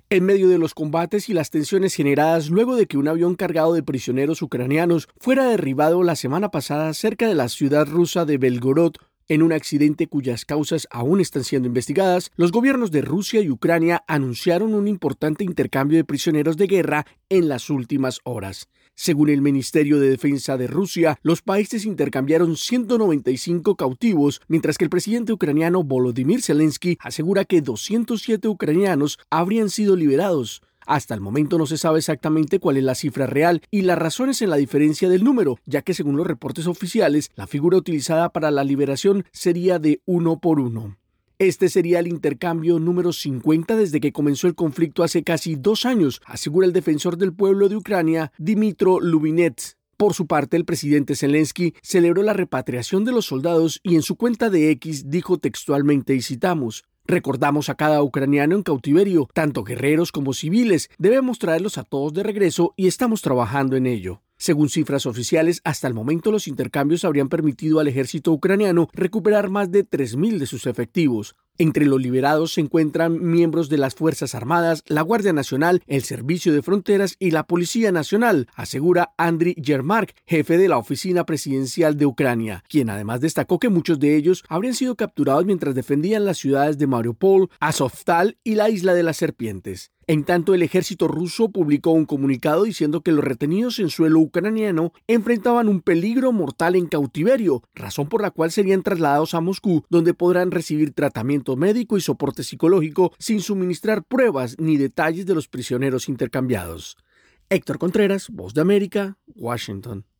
En medio de los combates y las tensiones generadas luego de que un avión cargado de prisioneros ucranianos fuera derribado la semana pasada cerca de la ciudad rusa de Belgorod, en un accidente cuyas causas aún están siendo investigadas, los gobiernos de Rusia y Ucrania anunciaron un importante intercambio de prisioneros de guerra en las últimas horas. Según el Ministerio de Defensa de Rusia, los países intercambiaron 195 cautivos, mientras que el presidente ucraniano Volodymyr Zelensky asegura que 207 ucranianos habrían sido liberados. Hasta el momento no se sabe exactamente cuál es la cifra real y las razones en la diferencia del número, ya que según los reportes oficiales, la figura utilizada para la liberación sería de 1 por 1. Este sería el intercambio número 50 desde que comenzó el conflicto hace casi 2 años, asegura el defensor del pueblo de Ucrania, Dmytro Lubinets. Por su parte, el presidente Zelensky celebró la repatriación de los soldados y en su cuenta de X dijo textualmente, y citamos: "Recordamos a cada ucraniano en cautiverio, tanto guerreros como civiles. Debemos traerlos a todos de regreso y estamos trabajando en ello". Según cifras oficiales, hasta el momento los intercambios habrían permitido al ejército ucraniano recuperar más de 3.000 de sus efectivos. Entre los liberados se encuentran miembros de las Fuerzas Armadas, la Guardia Nacional, el Servicio de Fronteras y la Policía Nacional, asegura Andriy Yermak, jefe de la Oficina Presidencial de Ucrania, quien además destacó que muchos de ellos habrían sido capturados mientras defendían las ciudades de Mariupol, Azovstal y la Isla de las Serpientes. En tanto, el ejército ruso publicó un comunicado diciendo que los retenidos en suelo ucraniano enfrentaban un peligro mortal en cautiverio, razón por la cual serían trasladados a Moscú, donde podrán recibir tratamiento médico y soporte psicológico sin suministrar pruebas ni detalles de los prisioneros intercambiados. Héctor Contreras, Voz de América, Washington.